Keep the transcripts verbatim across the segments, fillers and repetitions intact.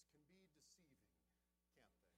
images can be deceiving, can't they?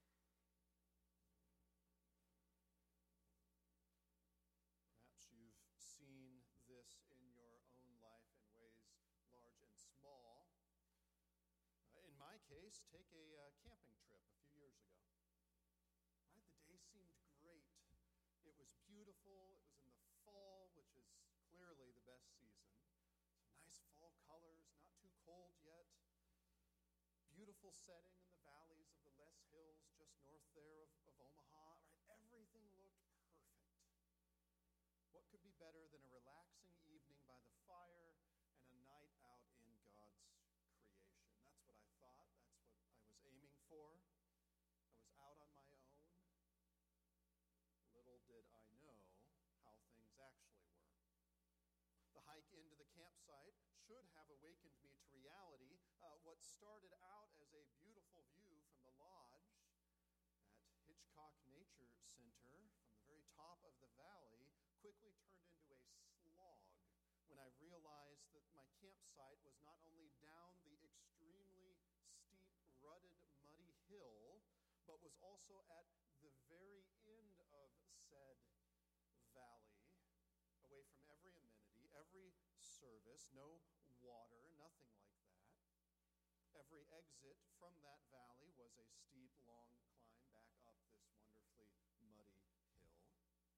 Perhaps you've seen this in your own life in ways large and small. Uh, in my case, take a uh, camping trip a few years ago. Right? The day seemed great. It was beautiful. It was in the fall, which is clearly the best season. Some nice fall colors, not too cold yet. Beautiful setting in the valleys of the Les Hills just north there of, of Omaha. Right? Everything looked perfect. What could be better than a relaxing evening by the fire and a night out in God's creation? That's what I thought. That's what I was aiming for. I was out on my own. Little did I know how things actually were. The hike into the campsite should have awakened me to reality. Uh, what started out as a beautiful view from the lodge at Hitchcock Nature Center from the very top of the valley quickly turned into a slog when I realized that my campsite was not only down the extremely steep, rutted, muddy hill, but was also at the very end of said valley, away from every amenity, every service, no water, nothing like that. Every exit from that valley was a steep, long climb back up this wonderfully muddy hill.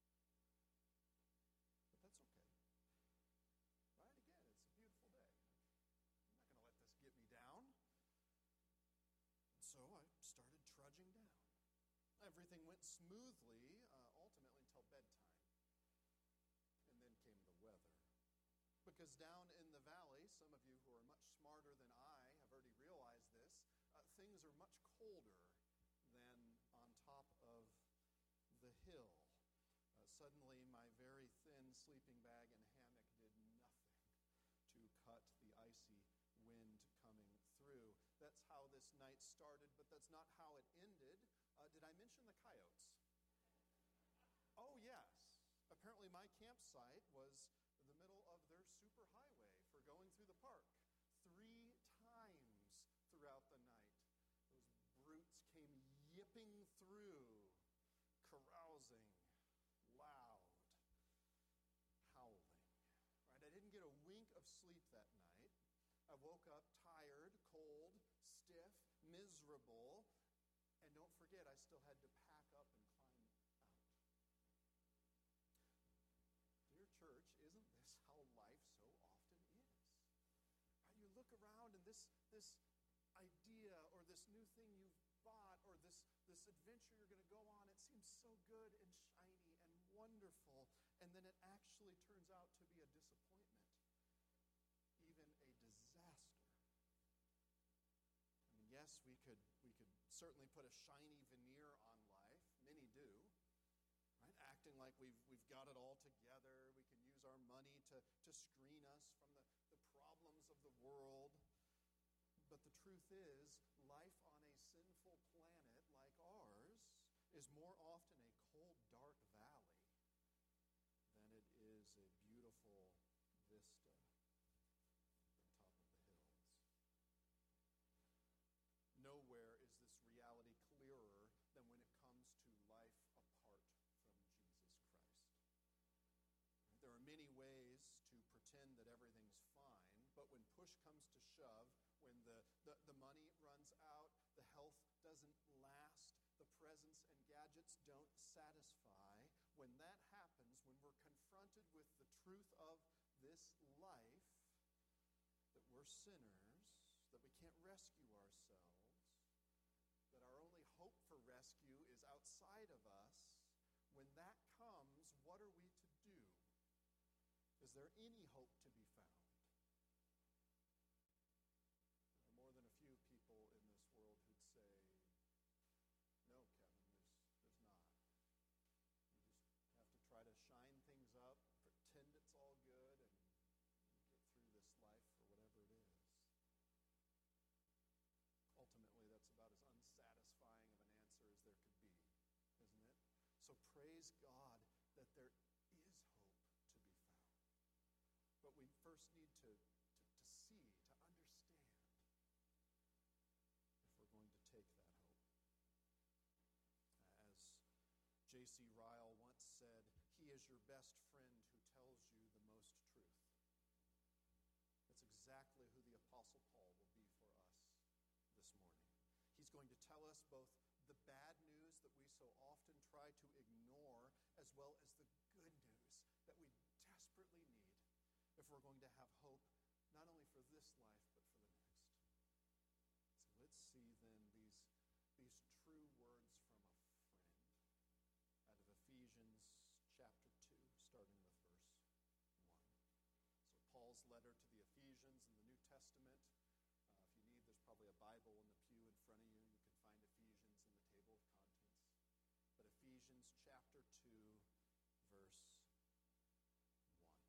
But that's okay. Right? Again, it's a beautiful day. I'm not going to let this get me down. And so I started trudging down. Everything went smoothly, uh, ultimately until bedtime. And then came the weather. Because down in the valley, some of you who are much smarter than I have already realized this, uh, things are much colder than on top of the hill. Uh, suddenly, my very thin sleeping bag and hammock did nothing to cut the icy wind coming through. That's how this night started, but that's not how it ended. Uh, did I mention the coyotes? Oh, yes. Apparently, my campsite was in the middle of their superhighway for going through the park. Three times throughout the night, those brutes came yipping through, carousing, loud, howling. Right? I didn't get a wink of sleep that night. I woke up tired, cold, stiff, miserable, and don't forget, I still had to pack up and climb out. Dear church, isn't this how life so often is? Right? You look around and this, this idea or this new thing you've bought or this, this adventure you're going to go on, it seems so good and shiny and wonderful, and then it actually turns out to be a disappointment, even a disaster. I mean, yes, we could we could certainly put a shiny veneer on life. Many do, right? Acting like we've we've got it all together. We can use our money to, to screen us from the, the problems of the world. But the truth is, life on a sinful planet like ours is more often a cold, dark valley than it is a beautiful vista on top of the hills. Nowhere is this reality clearer than when it comes to life apart from Jesus Christ. There are many ways to pretend that everything's fine, but when push comes to shove, when the, the, the money runs out, the health doesn't last, the presents and gadgets don't satisfy, when that happens, when we're confronted with the truth of this life, that we're sinners, that we can't rescue ourselves, that our only hope for rescue is outside of us, when that comes, what are we to do? Is there any hope to be found? There are more than a few people in this world who'd say, no, Kevin, there's, there's not. You just have to try to shine things up, pretend it's all good, and get through this life for whatever it is. Ultimately, that's about as unsatisfying of an answer as there could be, isn't it? So praise God that there is hope to be found. But we first need to, to, to see, to understand, if we're going C Ryle once said, "He is your best friend who tells you the most truth." That's exactly who the Apostle Paul will be for us this morning. He's going to tell us both the bad news that we so often try to ignore, as well as the good news that we desperately need if we're going to have hope, not only for this life, but for the next. So let's see then these, these true words from a friend out of Ephesians chapter two, starting with verse one. So Paul's letter to the Ephesians in the New Testament. Uh, if you need, there's probably a Bible in the pew in front of you. You can find Ephesians in the table of contents. But Ephesians chapter two, verse one.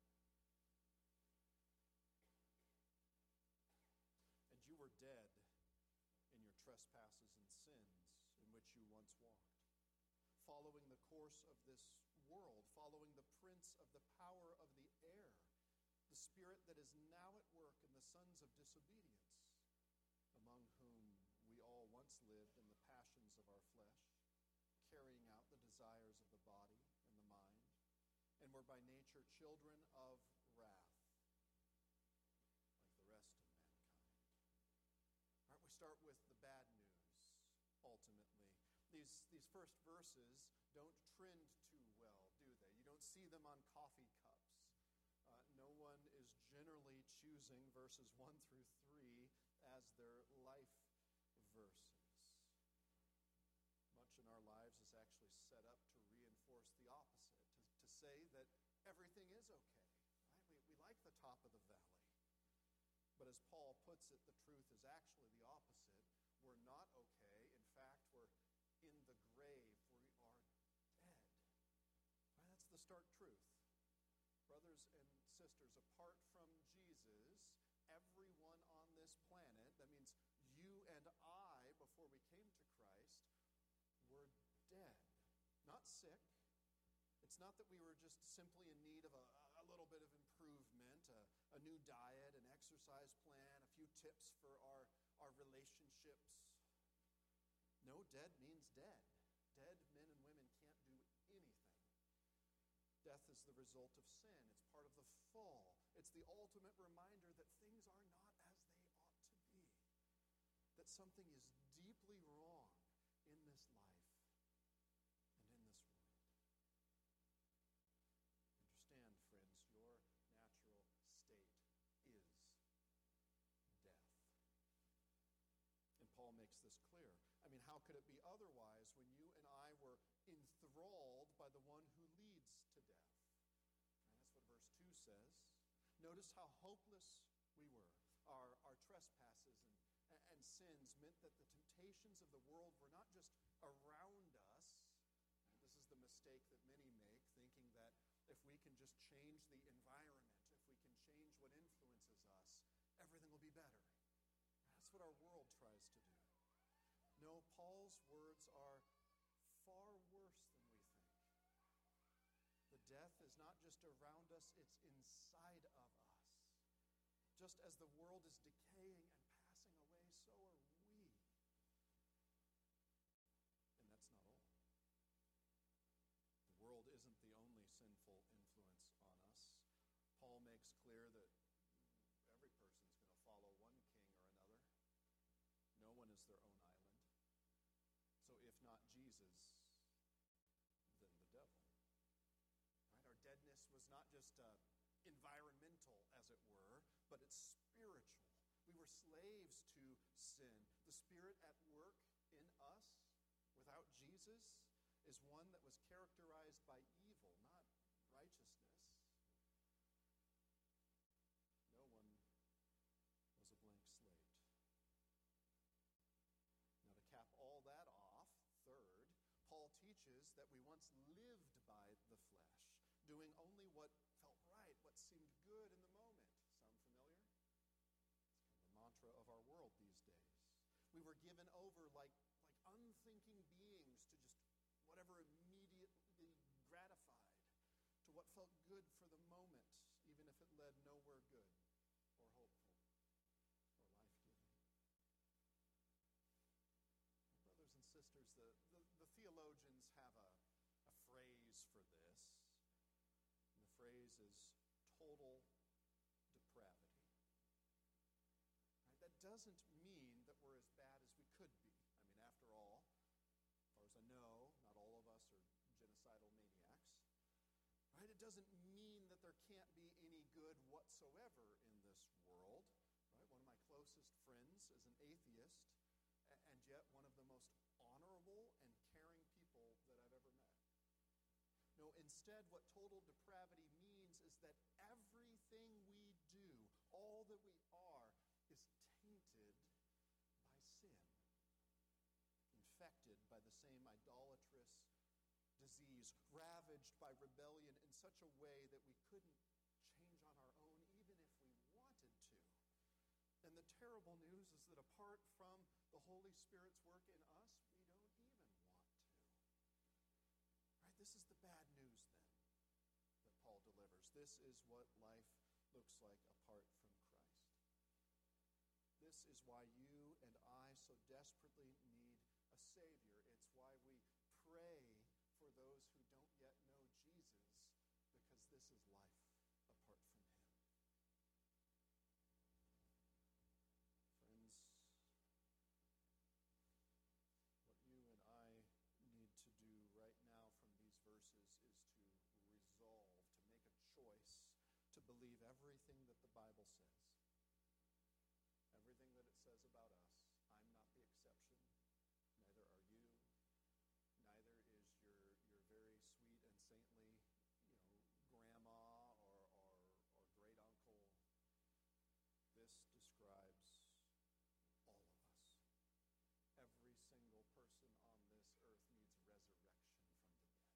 "And you were dead in your trespasses and sins in which you once walked, following the course of this world, following the prince of the power of the air, the spirit that is now at work in the sons of disobedience, among whom we all once lived in the passions of our flesh, carrying out the desires of the body and the mind, and were by nature children of wrath, like the rest of mankind." All right, we start with the bad news, ultimately. These, these first verses don't trend too well, do they? You don't see them on coffee cups. Uh, no one is generally choosing verses one through three as their life verses. Much in our lives is actually set up to reinforce the opposite, to, to say that everything is okay. Right? We, we like the top of the valley. But as Paul puts it, the truth is actually the opposite. We're not okay. In fact, we're in the grave. We are dead. Right? That's the stark truth. Brothers and sisters, apart from Jesus, everyone on this planet, that means you and I, before we came to Christ, were dead. Not sick. It's not that we were just simply in need of a, a little bit of improvement, a, a new diet, an exercise plan, a few tips for our, our relationships. No, dead means dead. Dead men and women can't do anything. Death is the result of sin. It's part of the fall. It's the ultimate reminder that things are not as they ought to be. That something is deeply wrong in this life and in this world. Understand, friends, your natural state is death. And Paul makes this clear. I mean, how could it be otherwise when you and I were enthralled by the one who leads to death? And that's what verse two says. Notice how hopeless we were. Our, our trespasses and, and sins meant that the temptations of the world were not just around us. And this is the mistake that many make, thinking that if we can just change the environment, if we can change what influences us, everything will be better. That's what our world tries to do. No, Paul's words are far worse than we think. The death is not just around us, it's inside of us. Just as the world is decaying and passing away, so are we. And that's not all. The world isn't the only sinful influence on us. Paul makes clear that every person's going to follow one king or another. No one is their own island. So if not Jesus, then the devil. Right? Our deadness was not just uh, environmental, as it were, but it's spiritual. We were slaves to sin. The spirit at work in us, without Jesus, is one that was characterized by evil, not righteousness. No one was a blank slate. Now, to cap all that off, third, Paul teaches that we once lived by the flesh, doing only what felt right, what seemed good in the moment. Sound familiar? It's kind of the mantra of our world these days. We were given over like, like unthinking beings to just whatever immediately gratified, to what felt good for the moment, even if it led nowhere good or hopeful or life-giving. Brothers and sisters, the, the, the theologians have a, a phrase phrase for this. And the phrase is total depravity. Right? That doesn't mean that we're as bad as we could be. I mean, after all, as far as I know, not all of us are genocidal maniacs. Right? It doesn't mean that there can't be any good whatsoever in this world. Right? One of my closest friends is an atheist, and yet one of the most honorable and caring people that I've ever met. No, instead, what total depravity means is that everything we do, all that we are, is tainted by sin, infected by the same idolatrous disease, ravaged by rebellion in such a way that we couldn't change on our own, even if we wanted to. And the terrible news is that apart from the Holy Spirit's work in us, we don't even want to. Right? This is the bad news, then, that Paul delivers. This is what life looks like apart from Christ. This is why you and I so desperately need a Savior. It's why we pray for those who don't yet know Jesus, because this is life apart from Him. Friends, what you and I need to do right now from these verses is to resolve, to make a choice to believe everything that the Bible says. Everything that it says about us. I'm not the exception. Neither are you. Neither is your your very sweet and saintly, you know, grandma or, or, or great uncle. This describes all of us. Every single person on this earth needs resurrection from the dead.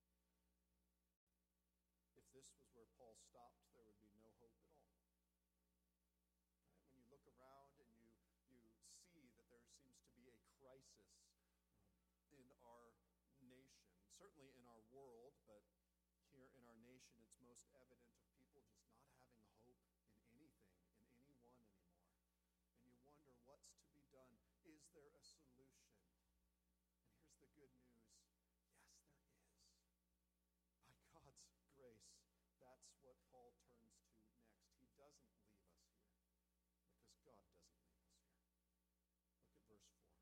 If this was where Paul stopped, there would be no hope at all. Right? When you look around and you, you see that there seems to be a crisis in our nation, certainly in our world, but here in our nation it's most evident of people just not having hope in anything, in anyone anymore. And you wonder what's to be done. Is there a solution? And here's the good news. Yes, there is. By God's grace, that's what Paul turns to next. He doesn't leave us here because God doesn't leave us here. Look at verse four.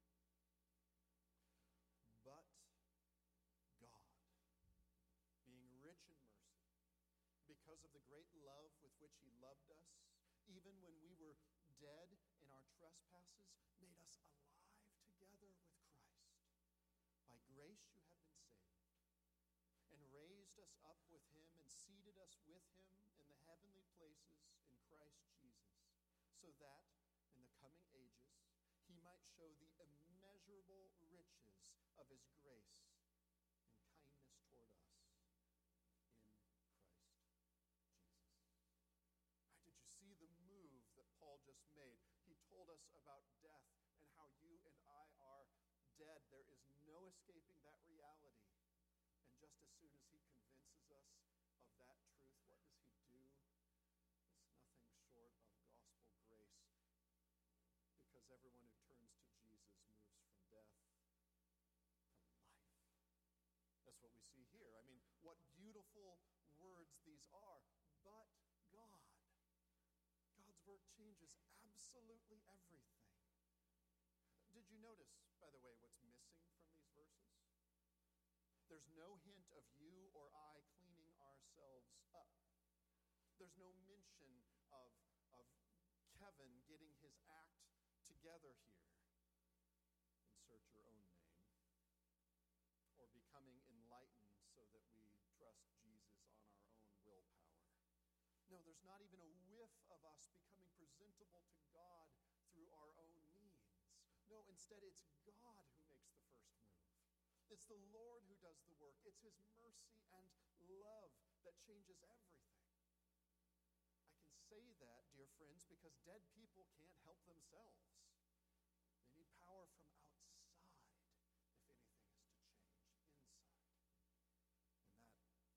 But God, being rich in mercy, because of the great love with which He loved us, even when we were dead in our trespasses, made us alive together with Christ. By grace you have been saved, and raised us up with Him, and seated us with Him in the heavenly places in Christ Jesus, so that in the coming ages He might show the immeasurable riches of His grace and kindness toward us in Christ Jesus. Right, did you see the move that Paul just made? He told us about death and how you and I are dead. There is no escaping that reality. And just as soon as he convinces us of that truth, what does he do? It's nothing short of gospel grace. Because everyone who turns to Jesus moves from death to life. That's what we see here. I mean, what beautiful words these are. But God. God's work changes absolutely everything. Did you notice, by the way, what's missing from these verses? There's no hint of you or I cleaning ourselves up. There's no mention of, of Kevin getting his act together here. Insert your own name. Or becoming enlightened so that we trust Jesus on our own willpower. No, there's not even a whiff of us becoming presentable to God through our own means. No, instead it's God who makes the first move. It's the Lord who does the work. It's His mercy and love that changes everything. I can say that, dear friends, because dead people can't help themselves. They need power from outside if anything is to change inside. And that,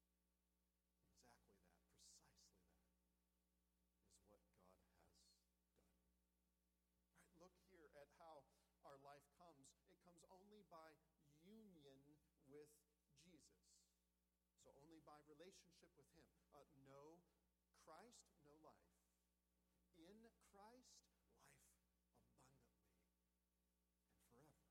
exactly that, precisely that, is what God has done. Right, look here at how our life comes. It comes only by union with Jesus. by relationship with him. Uh, know Christ, know life. In Christ, life abundantly and forever.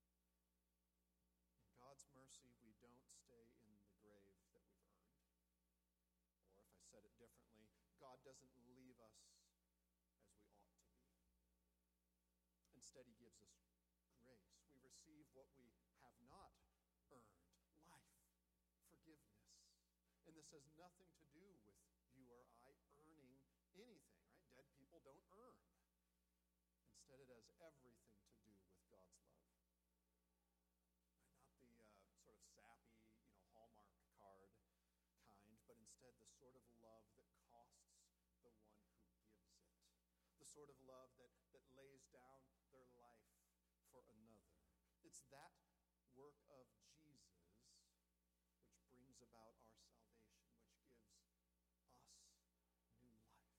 In God's mercy, we don't stay in the grave that we've earned. Or if I said it differently, God doesn't leave us as we ought to be. Instead, he gives us grace. We receive what we have not earned, life, forgiveness. And this has nothing to do with you or I earning anything, right? Dead people don't earn. Instead, it has everything to do with God's love. Right? Not the uh, sort of sappy, you know, Hallmark card kind, but instead the sort of love that costs the one who gives it. The sort of love that, that lays down their life for another. It's that work of Jesus which brings about our salvation, which gives us new life.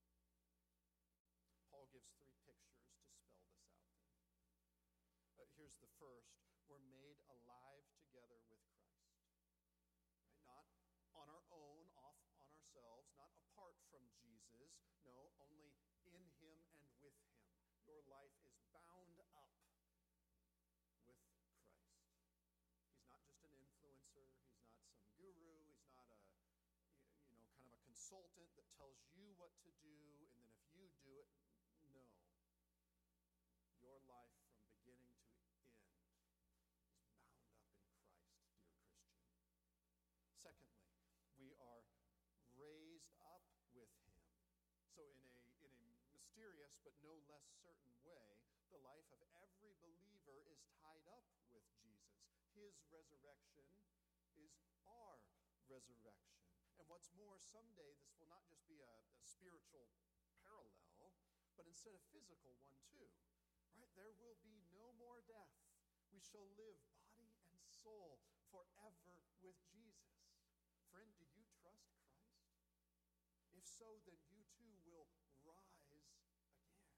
Paul gives three pictures to spell this out then. Uh, here's the first. We're made alive together with Christ. Right? Not on our own, off on ourselves, not apart from Jesus. No, only in him and with him. Your life is bound up with Christ. He's not just an influencer. He's not some guru. He's not a, you know, kind of a consultant that tells you what to do, and then if you do it, no. Your life from beginning to end is bound up in Christ, dear Christian. Secondly, we are raised up with him. So in a in a mysterious but no less certain way, the life of every believer is tied up with Jesus. His resurrection is our resurrection. And what's more, someday this will not just be a, a spiritual parallel, but instead a physical one too. Right? There will be no more death. We shall live body and soul forever with Jesus. Friend, do you trust Christ? If so, then you too will rise again.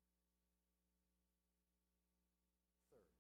Third,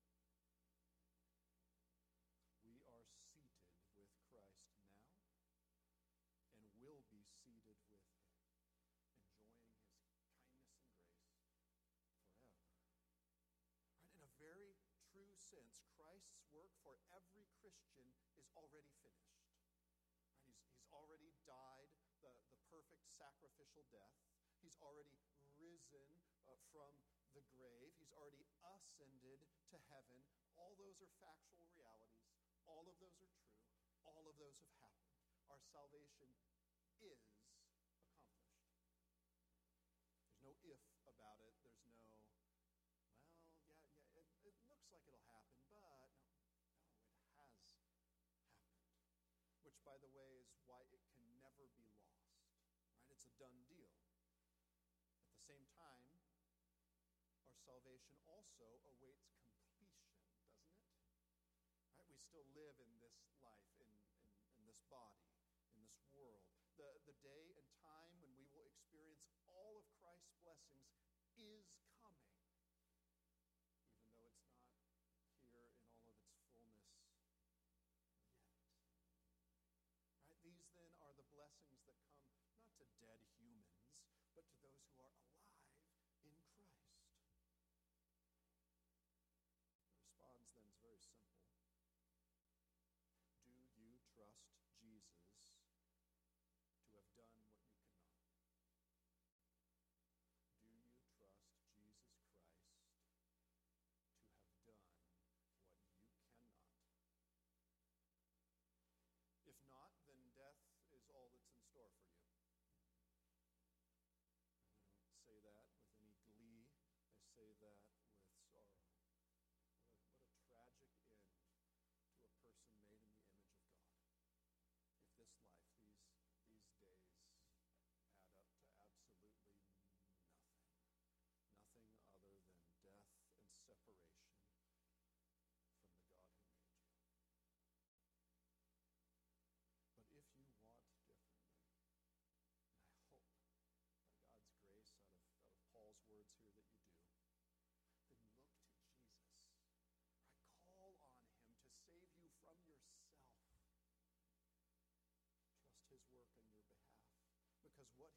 we are seated with Christ now and will be seated with him, enjoying his kindness and grace forever. Right? In a very true sense, Christ's work for every Christian is already finished. Right? He's, he's already died the, the perfect sacrificial death. He's already risen uh, from the grave. He's already ascended to heaven. All those are factual realities. All of those are true. All of those have happened. Our salvation is accomplished. There's no if about it. There's no, well, yeah, yeah, it, it looks like it'll happen, but no, no, it has happened. Which, by the way, is why it can never be lost. Right? It's a done deal. At the same time, our salvation also awaits completion, doesn't it? Right? We still live in this life, in, in, in this body, in this world. The, the day and time when we will experience all of Christ's blessings is coming, even though it's not here in all of its fullness yet. Right? These then are the blessings that come not to dead humans, but to those who are alive in Christ. The response then is very simple. Do you trust Jesus to have done what you cannot? Do you trust Jesus Christ to have done what you cannot? If not, then death is all that's in store for you. I don't say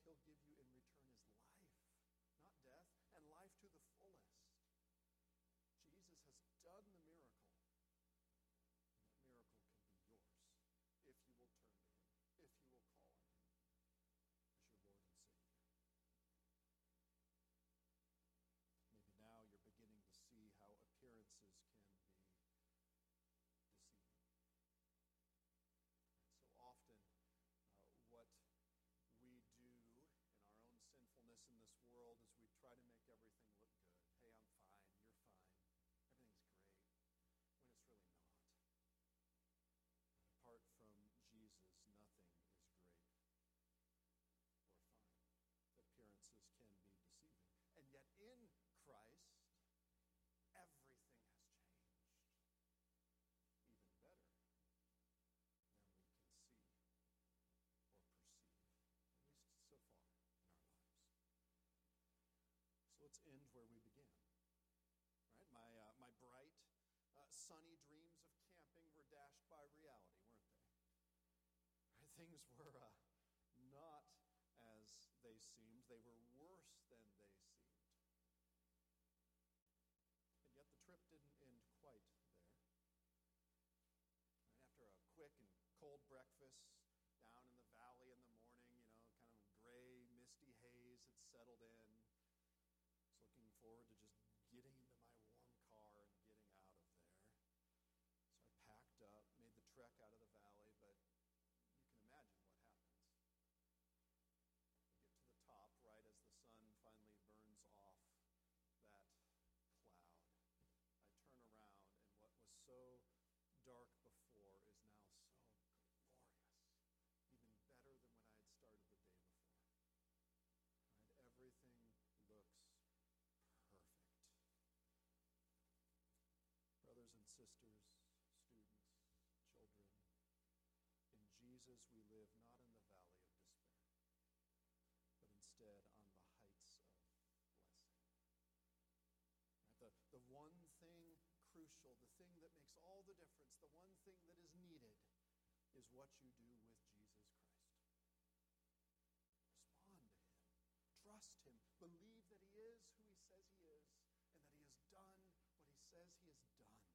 he'll give you in return is life, not death, and life to the fullest. Jesus has done the miracle. And that miracle can be yours if you will turn to him, if you will call on him as your Lord and Savior. Maybe now you're beginning to see how appearances can be deceiving. And so often, uh, what we do in our own sinfulness in this world is we try to make everything look good. Hey, I'm fine, you're fine, everything's great, when it's really not. Apart from Jesus, nothing is great or fine. Appearances can be deceiving. And yet in Christ, everything has changed. Even better than we can see or perceive, at least so far in our lives. So let's end where we began. Right? My, uh, my bright, uh, sunny dreams of camping were dashed by reality, weren't they? Right? Things were uh, not as they seemed. They were worse than they seemed. And yet the trip didn't end quite there. Right? After a quick and cold breakfast down in the valley in the morning, you know, kind of gray, misty haze had settled in. I was looking forward to just getting into my warm car and getting out of there. So I packed up, made the trek out of the valley, but you can imagine what happens. I get to the top right as the sun finally burns off that cloud. I turn around, and what was so dark before is now so glorious, even better than when I had started the day before. Right? Everything looks perfect. Brothers and sisters, students, children, in Jesus we live not in the valley of despair, but instead on the heights of blessing. Right? The, the one thing crucial, the thing that makes all the difference, the one thing that is needed is what you do with Jesus Christ. Respond to him. Trust him. Believe that he is who he says he is, and that he has done what he says he has done.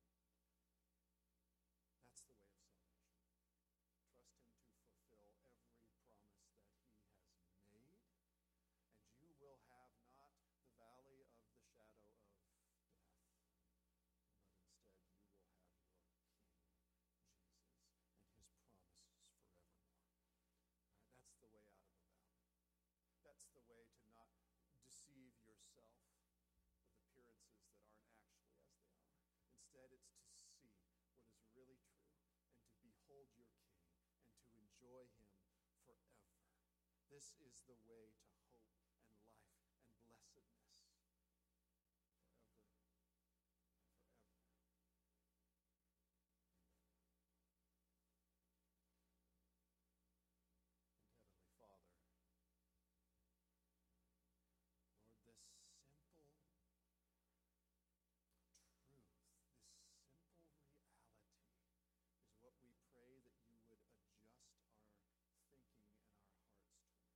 That's the way of salvation. Trust him to fulfill every promise that he has made, and you will have not the valley of the shadow of death, but instead you will have your King, Jesus, and his promises forevermore. Right? That's the way out of the valley. That's the way to not deceive yourself with appearances that aren't actually as they are. Instead, it's to see what is really true and to behold your King and to enjoy him forever. This is the way to hope and life and blessedness forever and forever. And Heavenly Father, Lord, this simple truth, this simple reality is what we pray that you would adjust our thinking and our hearts toward.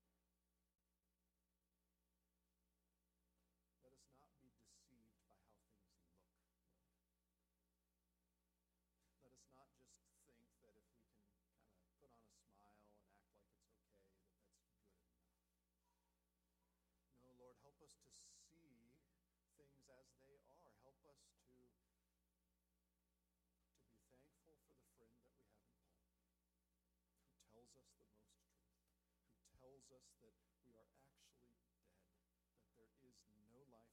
Let us not be deceived by how things look, Lord. Let us not just think that if we can kind of put on a smile and act like it's okay, that that's good enough. No, Lord, help us to see things as they are. Help us to, to be thankful for the friend that we have in Paul, who tells us the most truth, who tells us that we are actually dead, that there is no life